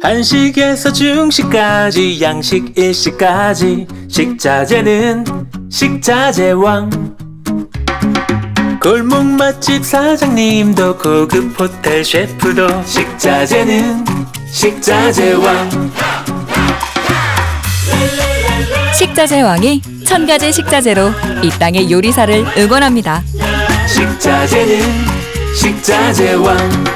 한식에서 중식까지 양식 일식까지 식자재는 식자재왕. 골목 맛집 사장님도 고급 호텔 셰프도 식자재는 식자재왕. 식자재 왕이 1000가지 식자재로 이 땅의 요리사를 응원합니다. 식자재는 식자재왕.